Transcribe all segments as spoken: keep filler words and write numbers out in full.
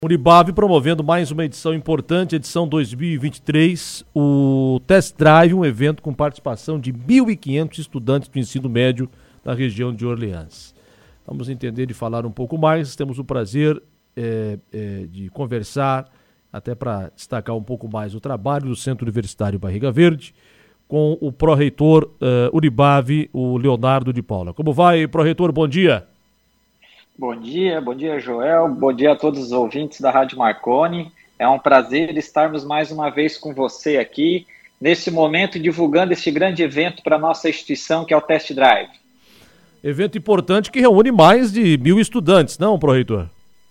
Unibave promovendo mais uma edição importante, edição dois mil e vinte e três, o Test Drive, um evento com participação de mil e quinhentos estudantes do ensino médio da região de Orleans. Vamos entender e falar um pouco mais, temos o prazer é, é, de conversar, até para destacar um pouco mais o trabalho do Centro Universitário Barriga Verde, com o pró-reitor uh, Unibave, o Leonardo de Paula. Como vai, pró-reitor? Bom dia. Bom dia, bom dia, Joel, bom dia a todos os ouvintes da Rádio Marconi. É um prazer estarmos mais uma vez com você aqui, nesse momento, divulgando este grande evento para a nossa instituição, que é o Test Drive. Evento importante que reúne mais de mil estudantes, não, pró-reitor?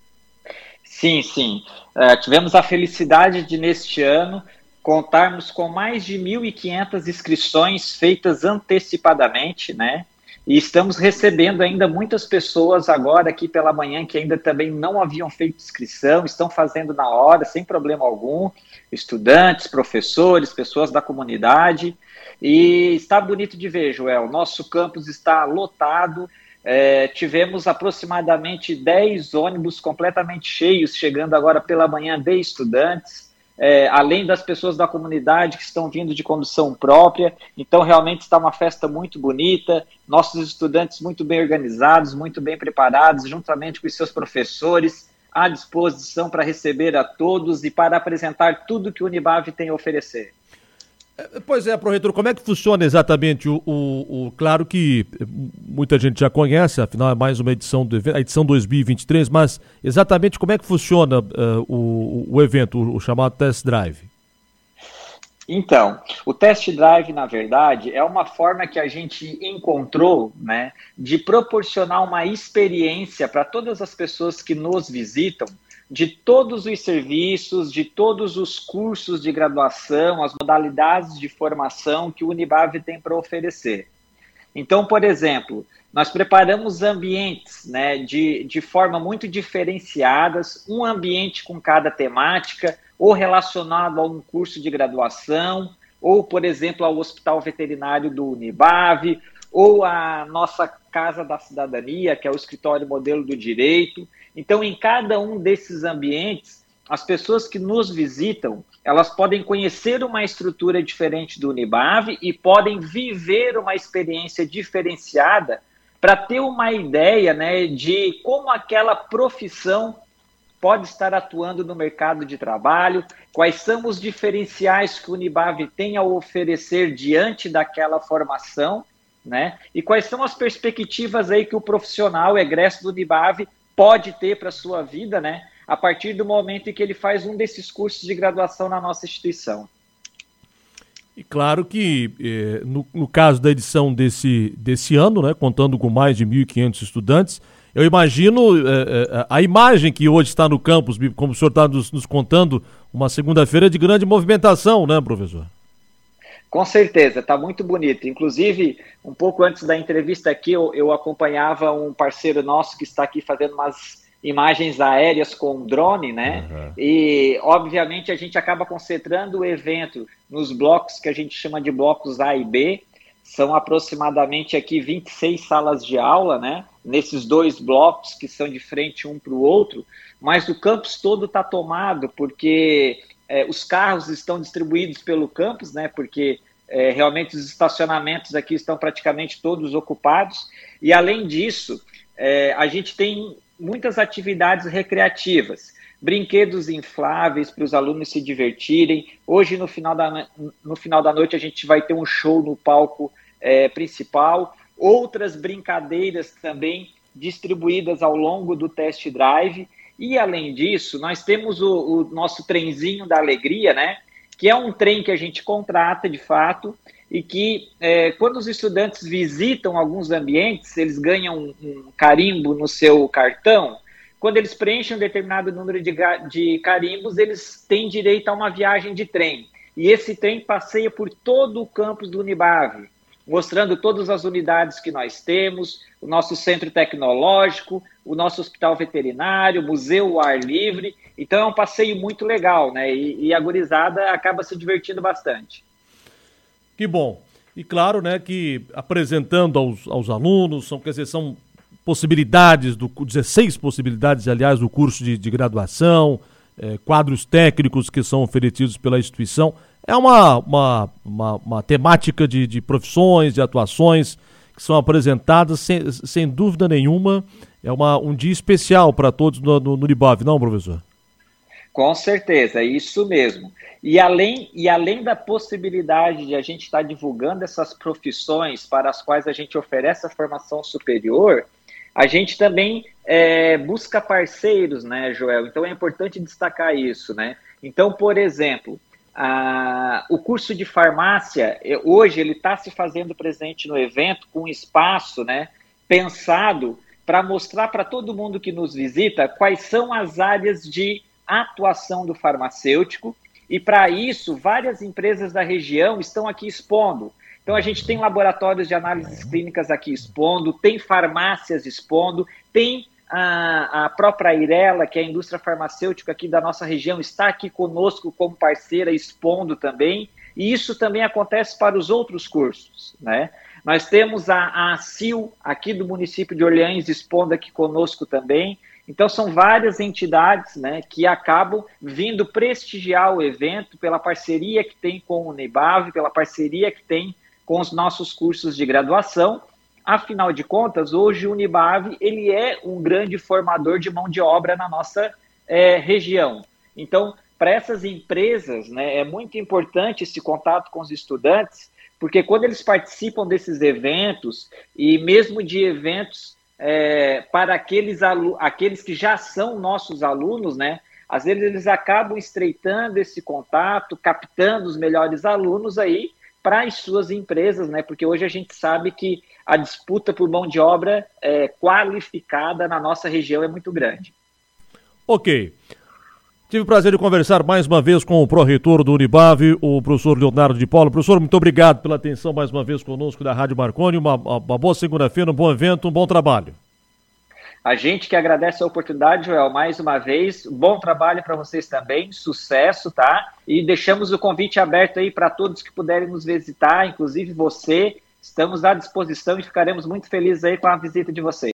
Sim, sim. É, tivemos a felicidade de, neste ano, contarmos com mais de mil e quinhentas inscrições feitas antecipadamente, né? E estamos recebendo ainda muitas pessoas agora aqui pela manhã que ainda também não haviam feito inscrição, estão fazendo na hora, sem problema algum, estudantes, professores, pessoas da comunidade. E está bonito de ver, Joel, nosso campus está lotado, é, tivemos aproximadamente dez ônibus completamente cheios chegando agora pela manhã de estudantes. É, além das pessoas da comunidade que estão vindo de condução própria, então realmente está uma festa muito bonita, nossos estudantes muito bem organizados, muito bem preparados, juntamente com os seus professores, à disposição para receber a todos e para apresentar tudo que o Unibave tem a oferecer. Pois é, pró-reitor, como é que funciona exatamente o, o, o... Claro que muita gente já conhece, afinal é mais uma edição do evento, a edição dois mil e vinte e três, mas exatamente como é que funciona uh, o, o evento, o, o chamado Test Drive? Então, o Test Drive, na verdade, é uma forma que a gente encontrou, né, de proporcionar uma experiência para todas as pessoas que nos visitam, de todos os serviços, de todos os cursos de graduação, as modalidades de formação que o Unibave tem para oferecer. Então, por exemplo, nós preparamos ambientes, né, de, de forma muito diferenciadas, um ambiente com cada temática, ou relacionado a um curso de graduação, ou, por exemplo, ao Hospital Veterinário do Unibave, ou a nossa Casa da Cidadania, que é o Escritório Modelo do Direito. Então, em cada um desses ambientes, as pessoas que nos visitam, elas podem conhecer uma estrutura diferente do Unibave e podem viver uma experiência diferenciada para ter uma ideia, né, de como aquela profissão pode estar atuando no mercado de trabalho, quais são os diferenciais que o Unibave tem a oferecer diante daquela formação, né, e quais são as perspectivas aí que o profissional egresso do Unibave pode ter para a sua vida, né, a partir do momento em que ele faz um desses cursos de graduação na nossa instituição. E claro que, eh, no, no caso da edição desse, desse ano, né, contando com mais de mil e quinhentos estudantes, eu imagino eh, a imagem que hoje está no campus, como o senhor está nos, nos contando, uma segunda-feira de grande movimentação, né, professor? Com certeza, está muito bonito. Inclusive, um pouco antes da entrevista aqui, eu, eu acompanhava um parceiro nosso que está aqui fazendo umas imagens aéreas com drone, né? Uhum. E, obviamente, a gente acaba concentrando o evento nos blocos que a gente chama de blocos A e B. São aproximadamente aqui vinte e seis salas de aula, né? Nesses dois blocos que são de frente um para o outro, mas o campus todo está tomado porque é, os carros estão distribuídos pelo campus, né? Porque é, realmente os estacionamentos aqui estão praticamente todos ocupados. E, além disso, é, a gente tem muitas atividades recreativas, brinquedos infláveis para os alunos se divertirem. Hoje, no final da, no final da noite, a gente vai ter um show no palco é, principal, outras brincadeiras também distribuídas ao longo do Test Drive. E, além disso, nós temos o, o nosso trenzinho da alegria, né? Que é um trem que a gente contrata, de fato, e que, é, quando os estudantes visitam alguns ambientes, eles ganham um, um carimbo no seu cartão. Quando eles preenchem um determinado número de, de carimbos, eles têm direito a uma viagem de trem. E esse trem passeia por todo o campus do Unibave, mostrando todas as unidades que nós temos, o nosso centro tecnológico, o nosso hospital veterinário, museu ao ar livre. Então é um passeio muito legal, né? E, e a gurizada acaba se divertindo bastante. Que bom. E claro, né, que apresentando aos, aos alunos, são, quer dizer, são possibilidades, do, dezesseis possibilidades, aliás, do curso de, de graduação, é, quadros técnicos que são oferecidos pela instituição. É uma, uma, uma, uma temática de, de profissões, de atuações que são apresentadas, sem, sem dúvida nenhuma, é uma, um dia especial para todos no, no, no Unibave, não, professor? Com certeza, é isso mesmo. E além, e além da possibilidade de a gente estar divulgando essas profissões para as quais a gente oferece a formação superior, a gente também é, busca parceiros, né, Joel? Então é importante destacar isso, né? Então, por exemplo, a, o curso de farmácia, hoje ele está se fazendo presente no evento com um espaço, né, pensado para mostrar para todo mundo que nos visita quais são as áreas de atuação do farmacêutico, e para isso várias empresas da região estão aqui expondo. Então a gente tem laboratórios de análises clínicas aqui expondo, tem farmácias expondo, tem a, a própria Irela, que é a indústria farmacêutica aqui da nossa região, está aqui conosco como parceira expondo também, e isso também acontece para os outros cursos, né? Nós temos a, a CIL aqui do município de Orleans expondo aqui conosco também. Então, são várias entidades, né, que acabam vindo prestigiar o evento pela parceria que tem com o Unibave, pela parceria que tem com os nossos cursos de graduação. Afinal de contas, hoje o Unibave ele é um grande formador de mão de obra na nossa é, região. Então, para essas empresas, né, é muito importante esse contato com os estudantes, porque quando eles participam desses eventos, e mesmo de eventos É, para aqueles, alu- aqueles que já são nossos alunos, né? Às vezes eles acabam estreitando esse contato, captando os melhores alunos aí para as suas empresas, né? Porque hoje a gente sabe que a disputa por mão de obra é, qualificada na nossa região é muito grande. Ok. Tive o prazer de conversar mais uma vez com o pró-reitor do Unibave, o professor Leonardo de Paula. Professor, muito obrigado pela atenção mais uma vez conosco da Rádio Marconi. Uma, uma boa segunda-feira, um bom evento, um bom trabalho. A gente que agradece a oportunidade, Joel, mais uma vez. Bom trabalho para vocês também, sucesso, tá? E deixamos o convite aberto aí para todos que puderem nos visitar, inclusive você. Estamos à disposição e ficaremos muito felizes aí com a visita de vocês.